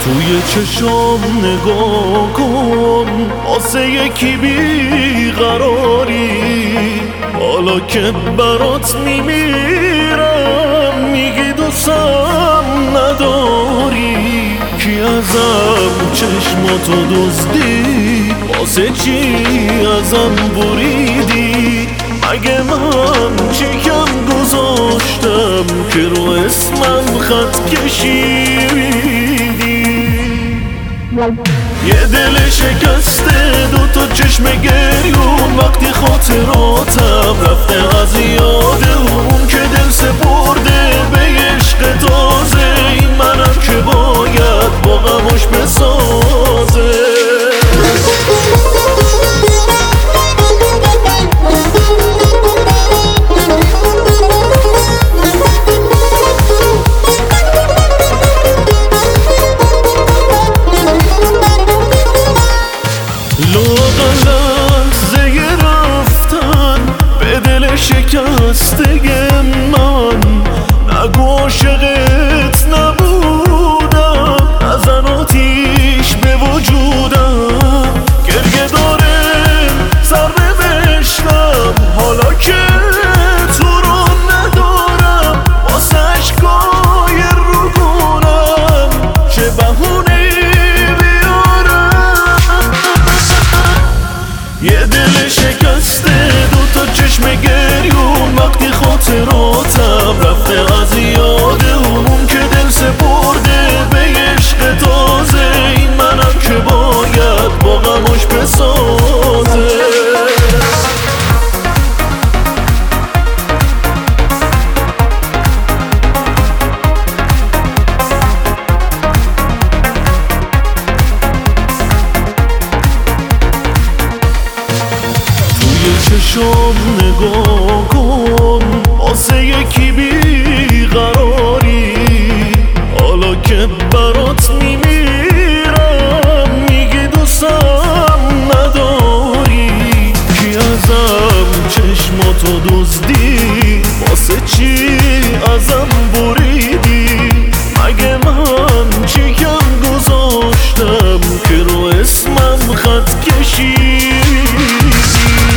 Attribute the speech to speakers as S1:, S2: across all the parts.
S1: توی چشام نگاه کن، واسه یکی بیقراری. حالا که برات میمیرم میگی دوستم نداری. کی ازم چشماتو دزدی، واسه چی ازم بریدی؟ مگه من چیکم گذاشتم که رو اسمم خط کشیدی؟ یه دل شکسته، دوتا چشم گریون، وقتی خاطراتم رفته از یاد اون که دل سپرده به عشق تازه. این منم که باید با غماش بسازه. شکسته من نگو عاشقت نبودم، نزن آتیش به وجودم. گریه داره سر نوشتم حالا که تو رو ندارم، واسه اشکای رو کنم چه بهونه بیارم. یه دل شکسته، دوتا چشم گریون، وقتی خاطراتم رفته از یاد اون که دل سپرده به عشق تازه. این منم که باید با غماش بسازه. چشام نگاه کن، واسه یکی بیقراری. حالا که برات میمیرم میگی دوستم نداری. کی ازم چشماتو دزدی، واسه چی ازم بریدی؟ مگه من چیکم گذاشتم که رو اسمم خط کشیدی؟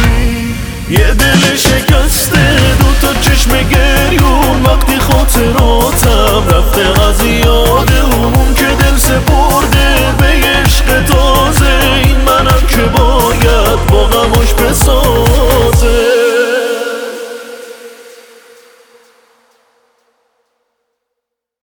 S1: یه دل شکسته، دوتا چشم گریون، وقتی خاطرات